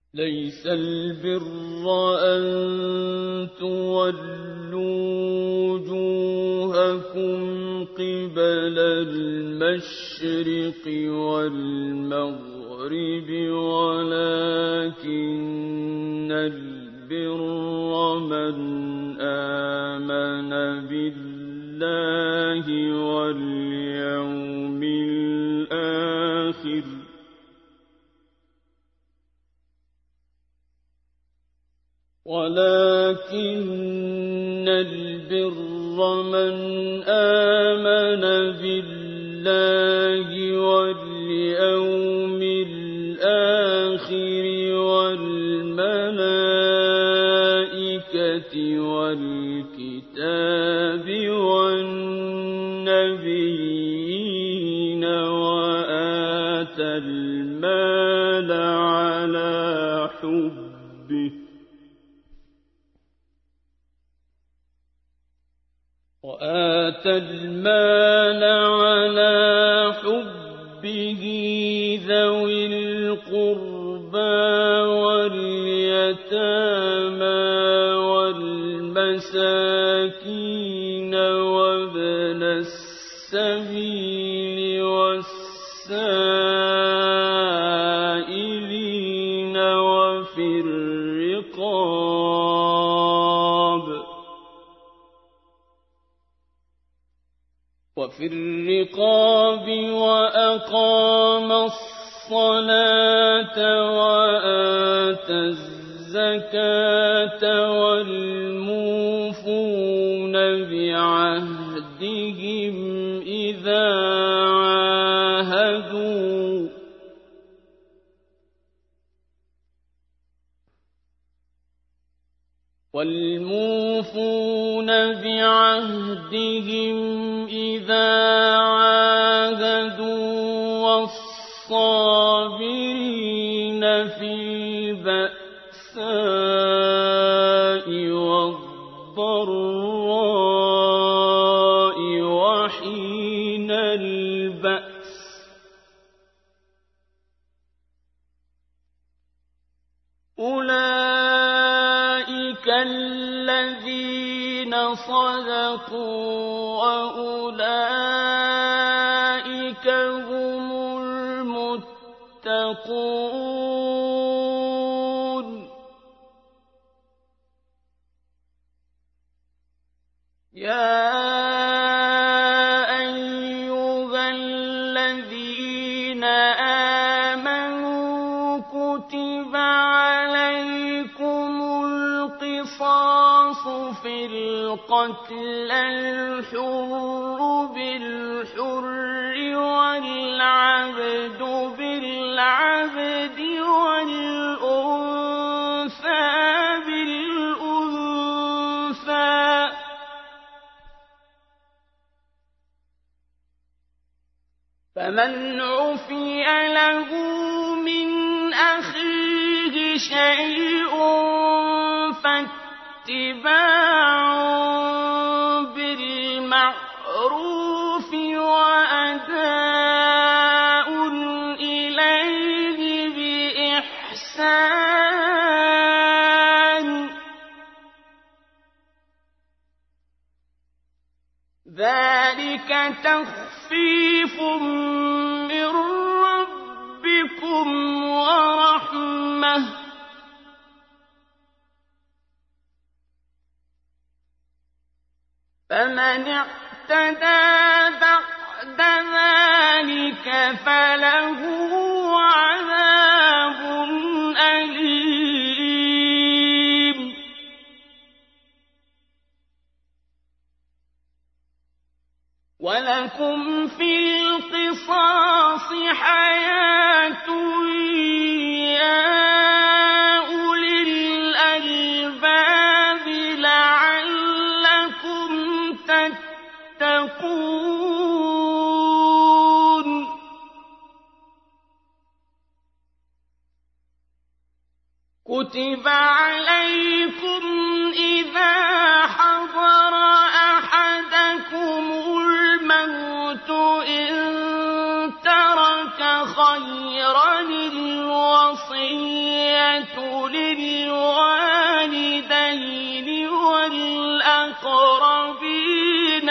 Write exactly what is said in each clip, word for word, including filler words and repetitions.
ليس البر أن تولوا وجوهكم قبل المشرق والمغرب ولكن البر من آمن بالله واليوم الآخر ولكن البر من آمن بالله واليوم الآخر والملائكة والكتاب والنبيين وآتى المال على حبه وآتى المال على حبه ذوي القربى واليتامى والمساكين وابن السبيل والسائلين وفي الرقاب وفي الرقاب وأقام الصلاة وآتى الزكاة والموفون بعهدهم إذا عاهدوا والموفون بعهدهم إذا عاهدوا والصابرين في البأساء والضراء وحين البأس أولئك الذين صدقوا وأولئك هم المتقون يا أيها الذين آمنوا كتب عليكم القصاص في القتل الحر بالحر والعبد بالعبد والأنثى بالأنثى فمن عفي له من أخيه شيء فاتباع بالمعروف وأداء إليه بإحسان ذلك تخفيف من ربكم ورحمة فمن اعتدى بعد ذلك فله عذاب أليم ولكم في القصاص حياة يا أولي الألباب لعلكم تتقون كتب عليكم إذا حضر أحدكم الموت إن ترك خيرا الوصية للوالدين والأقربين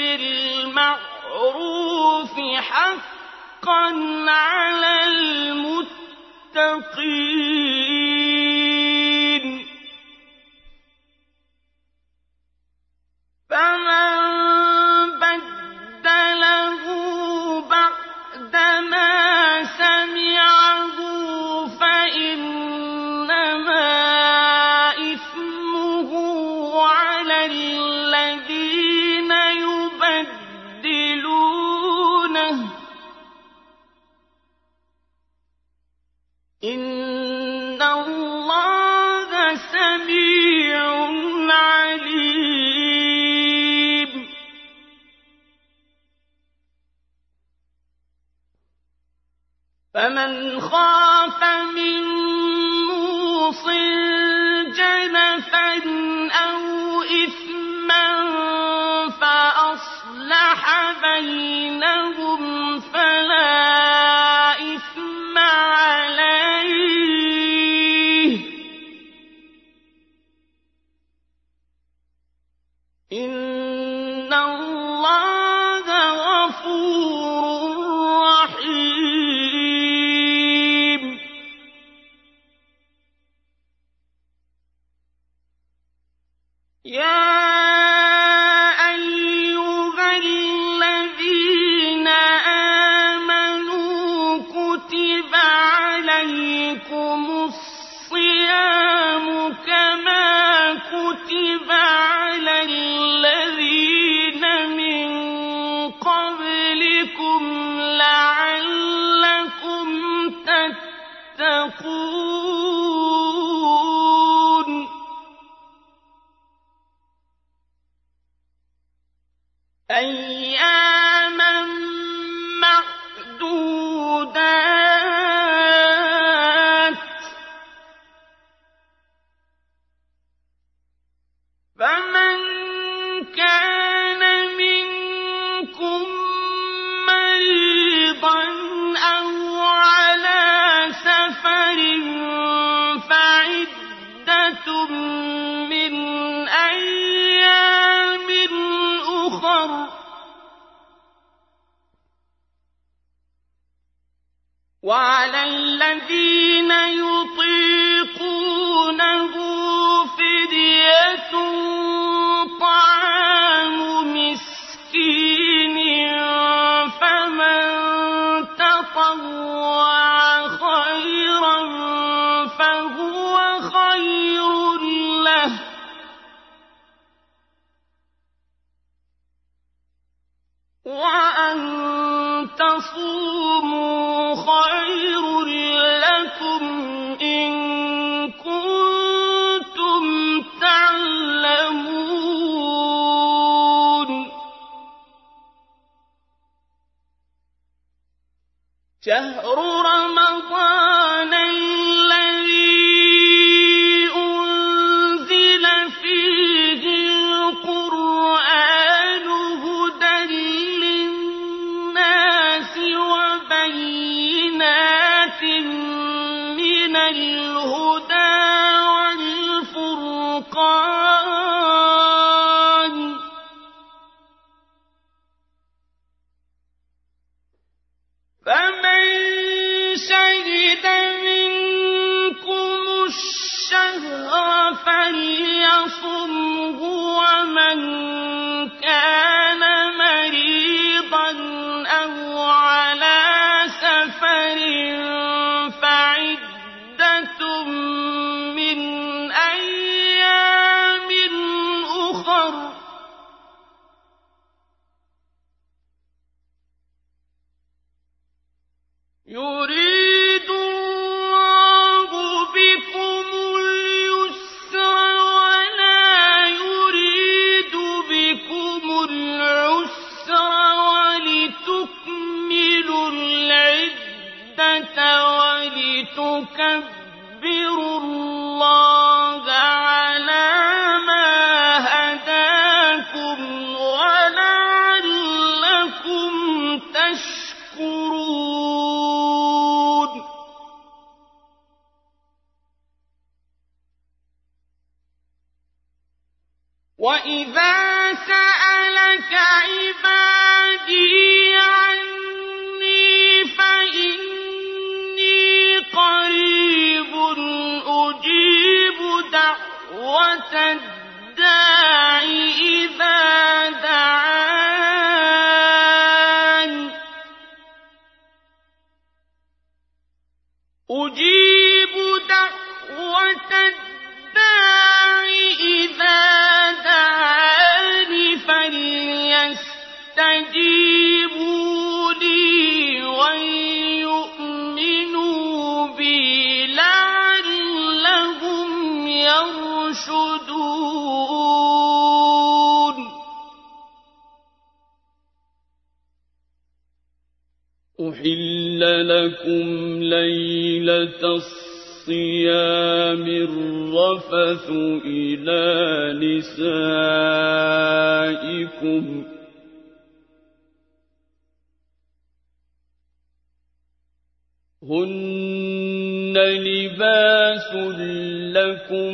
بالمعروف حقا على المتقين فمن بدله بعدما سمعه فإنما إثمه على الذين يبدلونه إن الله سميع عليم فمن خاف من موصٍ جنفا أو إثما فأصلح بينهم فلا إثم عليه إن الله غفور رحيم يا أيها الذين آمنوا كتب عليكم الصيام كما كتب على الذين من قبلكم لعلكم تتقون أياما معدودات فمن كان منكم مريضا أو على سفر فعدة من أيام أخر وعلى الذين يطيقونه فدية طعام مسكين فمن تطوع خيرا فهو خير له وأن تصوموا خير لكم إن كنتم تعلمون شهر رمضان الذي أنزل فيه القرآن هدى للناس وبينات من الهدى والفرقان فمن شهد منكم الشهر فليصمه ومن كان مريضا أو على سفر فعدة من أيام أخر يريد الله بكم اليسر ولا يريد بكم العسر ولتكملوا العدة ولتكبروا الله على ما هداكم ولعلكم تشكرون وَإِذَا سَأَلَكَ عِبَادِي عَنِّي فَإِنِّي قَرِيبٌ أُجِيبُ دَعْوَةَ الدَّاعِ إِذَا دَعَانِ أُجِيبُ دَعْوَةَ الدَّاعِ إِذَا دَعَانِ فَلْيَسْتَجِيبُوا لِي وَلْيُؤْمِنُوا بِي لَعَلَّهُمْ يَرْشُدُونَ أُحِلَّ لَكُمْ لَيْلَةَ الصِّيَامِ الرَّفَثُ إِلَى نِسَائِكُمْ ۚ هُنَّ لِبَاسٌ لَكُمْ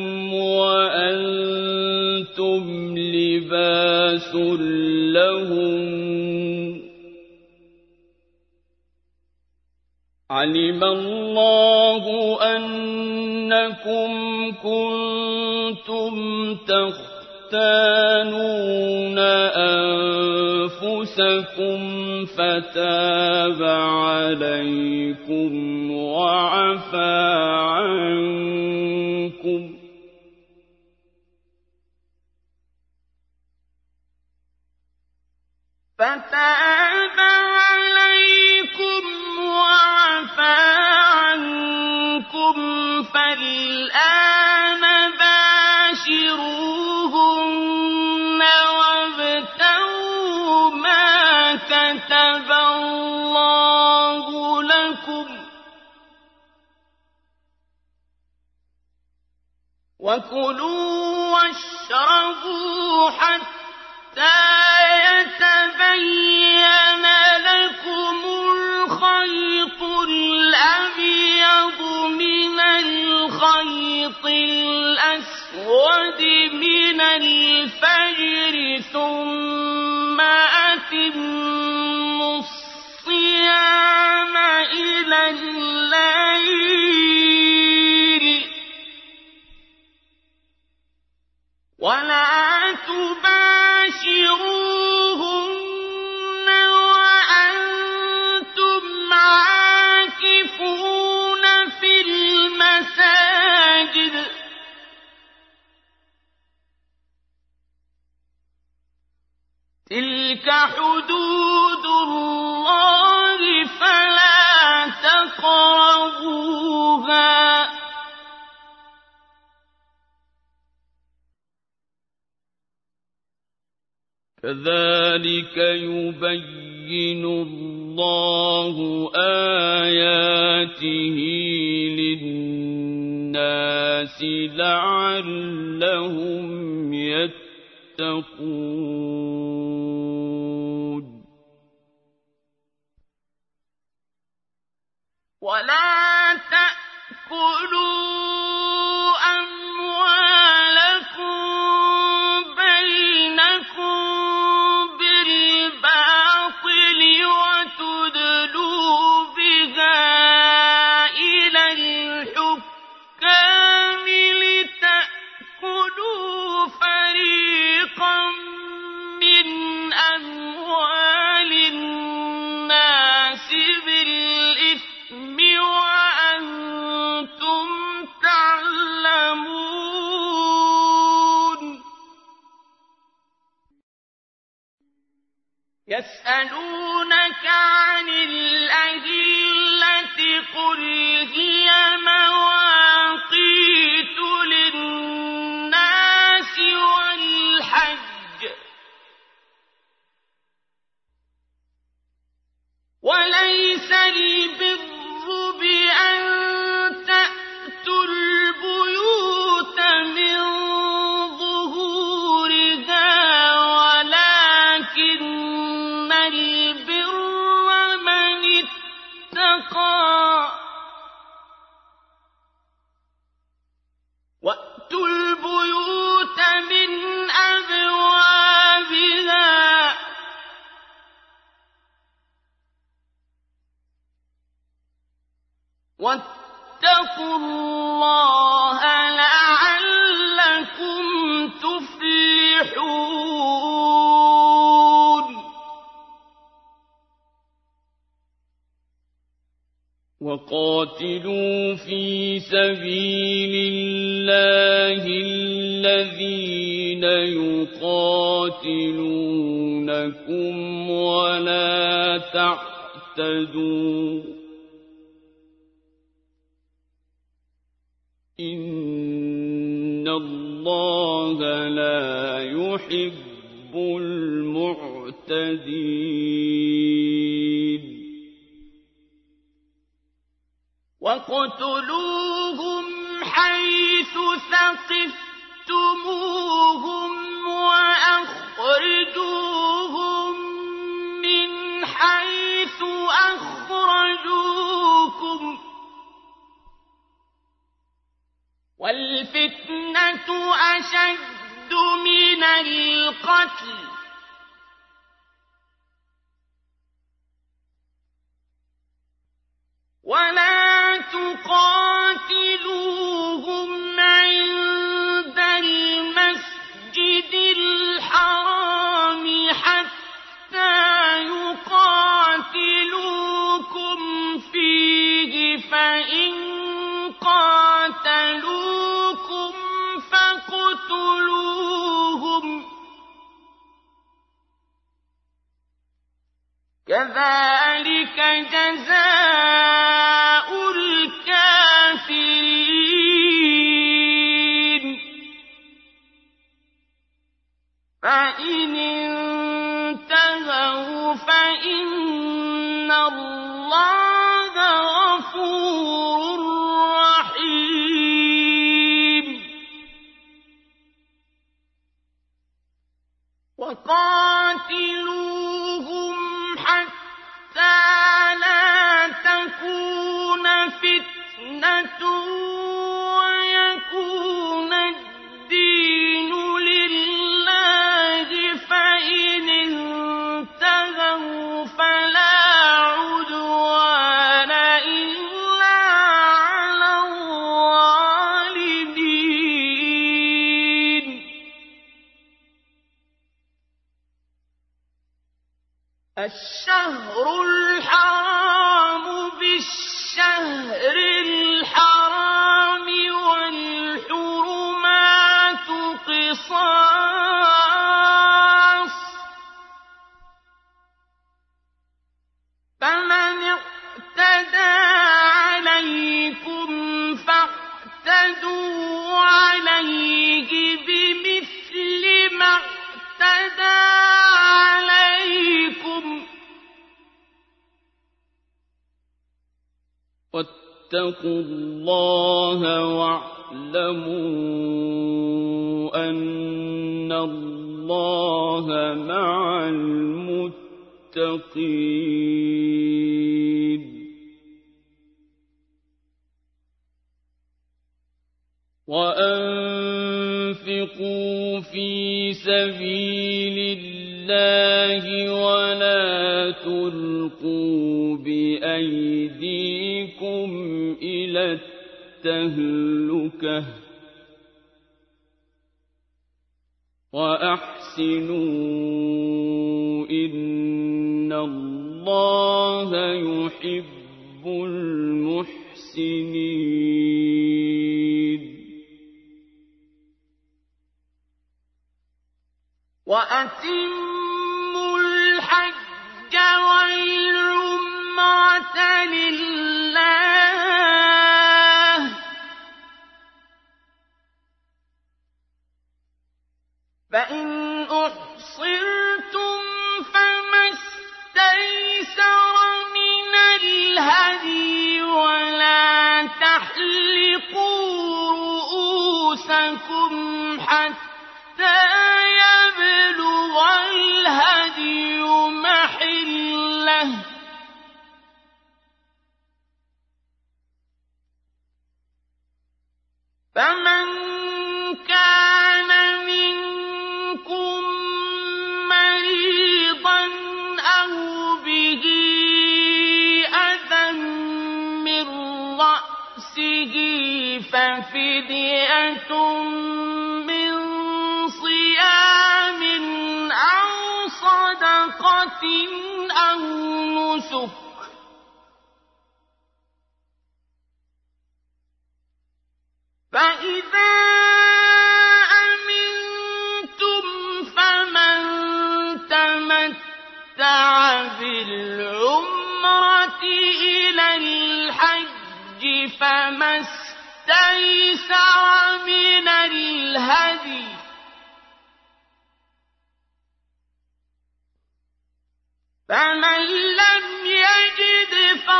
وَأَنتُمْ لِبَاسٌ لَهُنَّ ۗ عَلِمَ اللَّهُ أَنَّكُمْ كُنتُمْ تَخْتَانُونَ أَنفُسَكُمْ فَتَابَ عَلَيْكُمْ وَعَفَا عَنكُمْ ۖ فَتَابَ عَلَيْكُمْ وَعَفَا عَنكُمْ فَالْآنَ بَاشِرُوهُنَّ وَابْتَغُوا مَا كَتَبَ اللَّهُ لَكُمْ ۚ وَكُلُوا وَاشْرَبُوا حَتَّىٰ يَتَبَيَّنَ لَكُمُ الْخَيْطُ الْأَبْيَضُ مِنَ الْخَيْطِ الْأَسْوَدِ مِنَ الْفَجْرِ ۖ ثُمَّ أَتِمُّوا الصِّيَامَ إِلَى اللَّيْلِ ۚ وَلَا تُبَاشِرُوهُنَّ وَأَنتُمْ عَاكِفُونَ فِي الْمَسَاجِدِ ۗ تِلْكَ حُدُودُ اللَّهِ فَلَا تَقْرَبُوهَا ۗ كَذَٰلِكَ يُبَيِّنُ اللَّهُ آيَاتِهِ لِلنَّاسِ لَعَلَّهُمْ يَتَّقُونَ وَلَا تَأْكُلُوا أَمْوَالَكُم بَيْنَكُم بِالْبَاطِلِ وَتُدْلُوا بِهَا إِلَى الْحُكَّامِ لِتَأْكُلُوا فَرِيقًا مِّنْ أَمْوَالِ النَّاسِ بِالْإِثْمِ وَأَنتُمْ تَعْلَمُونَ يَسْأَلُونَكَ عَنِ الْأَهِلَّةِ ۖ قُلْ هِيَ مَوَاقِيتُ لِلنَّاسِ وَالْحَجِّ ۗ وَلَيْسَ الْبِرُّ بِأَن تَأْتُوا الْبُيُوتَ مِن ظُهُورِهَا وَلَٰكِنَّ الْبِرَّ مَنِ اتَّقَىٰ وقاتلوا في سبيل الله الذين يقاتلونكم ولا تعتدوا إن الله لا يحب المعتدين وَاقْتُلُوهُمْ حَيْثُ ثَقِفْتُمُوهُمْ وَأَخْرِجُوهُم مِّنْ حَيْثُ أَخْرَجُوكُمْ ۚ وَالْفِتْنَةُ أَشَدُّ مِنَ الْقَتْلِ ۗ وَلَا تُقَاتِلُوهُمْ عِندَ الْمَسْجِدِ الْحَرَامِ حَتَّىٰ يُقَاتِلُوكُمْ فِيهِ ۖ فَإِن قَاتَلُوكُمْ فَاقْتُلُوهُمْ ۗ كَذَٰلِكَ جَزَاءُ الْكَافِرِينَ فَإِنِ انتَهَوْا فَإِنَّ اللَّهَ غَفُورٌ رَّحِيمٌ وَقَاتِلُوهُمْ حَتَّىٰ لَا تَكُونَ فِتْنَةٌ وَيَكُونَ الدِّينُ لِلَّهِ ۖ فَإِنِ انتَهَوْا فَلَا عُدْوَانَ إِلَّا عَلَى الظَّالِمِينَ الشهر الحرام بالشهر الحرام والحرمات قصاص، فمن اعتدى عليكم فاعتدوا عليه بمثل ما اعتدى عليكم، واتقوا الله واعلموا أن الله مع المتقين. وأنفقوا في سبيل الله ولا تلقوا بأيديكم إلى التهلكة وأحسنوا إن الله يحب المحسنين. وَأَتِمُّوا الْحَجَّ وَالْعُمْرَةَ لِلَّهِ ۖ فَإِنْ أُحْصِرْتُمْ فَمَا اسْتَيْسَرَ مِنَ الْهَدْيِ ۖ وَلَا تَحْلِقُوا رُءُوسَكُمْ حَتَّىٰ يَبْلُغَ الْهَدْيُ مَحِلَّهُ ۚ فَمَن كَانَ مِنكُم مَّرِيضًا أَوْ بِهِ أَذًى مِّن رَّأْسِهِ فَفِدْيَةٌ مِّن صِيَامٍ أَوْ صَدَقَةٍ أَوْ نُسُكٍ ۚ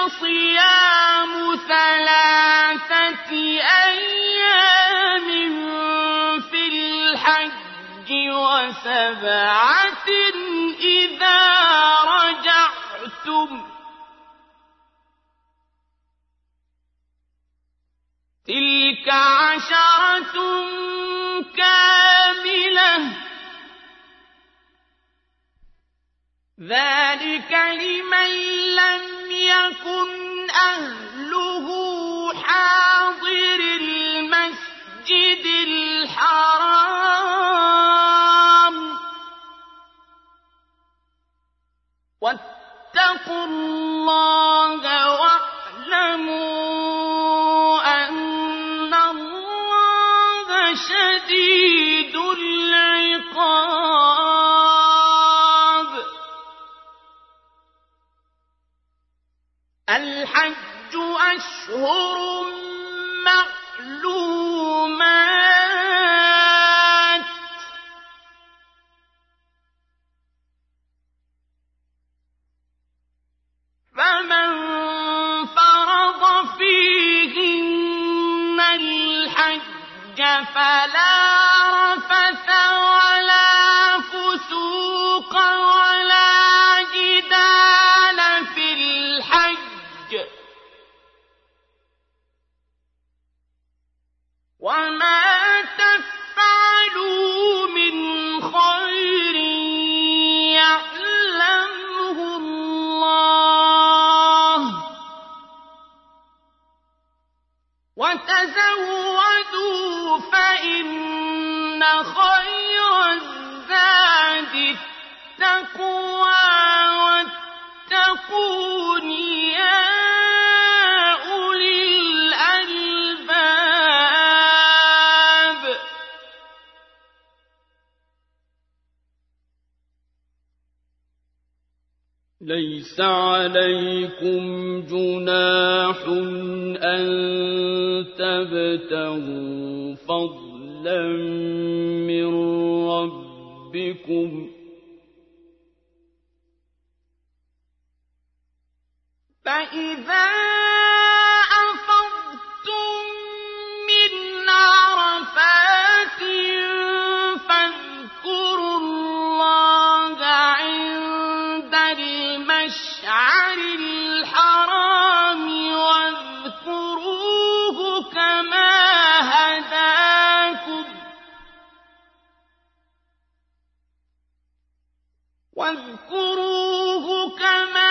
فصيام ثلاثة أيام في الحج وسبعة إذا رجعتم تلك عشرة كاملة ذلك لمن لم يكن أهله حاضر المسجد الحرام واتقوا الله واعلموا أن الله شديد العقاب الحج أشهر معلومات فمن فرض فيهن الحج فلا رفث ولا فسوق ولا جدال في الحج وما تفعلوا من خير يعلمه الله وتزودوا فإن خير الزاد التقوى واتقون يا أولي الألباب ليس عليكم جناح أن تبتغوا فضلا من ربكم فإذا أفضتم من عرفات فاذكروا الله عند المشعر الحرام واذكروه كما هداكم واذكروه كما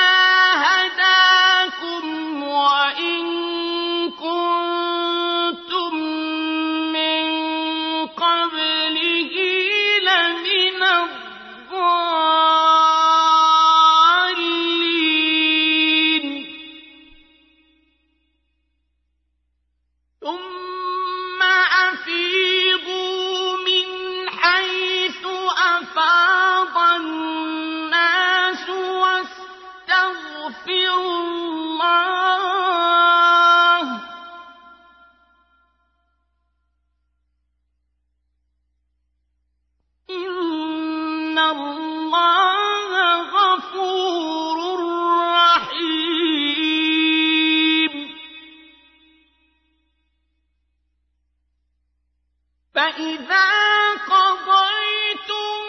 هداكم وإن كنتم من قبله لمن الضالين ثم أفيضوا من حيث أفاض الناس واستغفروا الله إن الله غفور رحيم فإذا قضيتم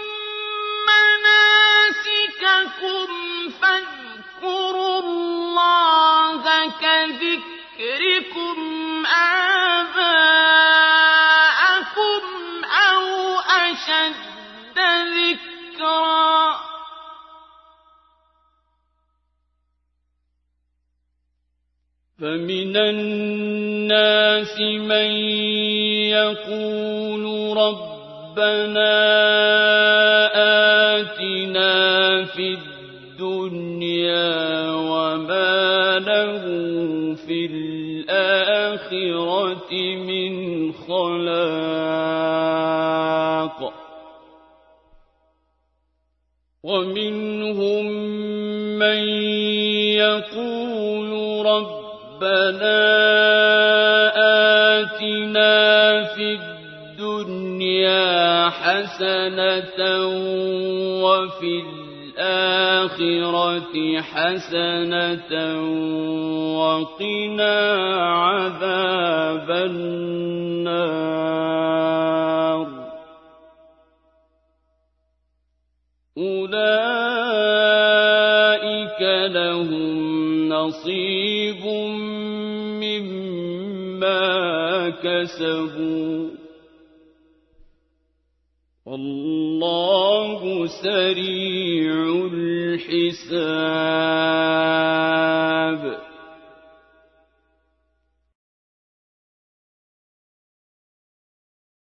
مناسككم فاذكروا الله كذكركم آباءكم أو أشد ذكرا فمن الناس من يقول ربنا آتنا في الدنيا وما له في الآخرة من خلاق ومنهم من يقول ربنا آتنا في الدنيا حسنة وفي الْآخِرَةِ حَسَنَةً وَقِنَا عَذَابَ النَّارِ أُولَئِكَ لَهُمْ نَصِيبٌ مِّمَّا كَسَبُوا وَاللَّهُ سَرِيعُ الْحِسَابِ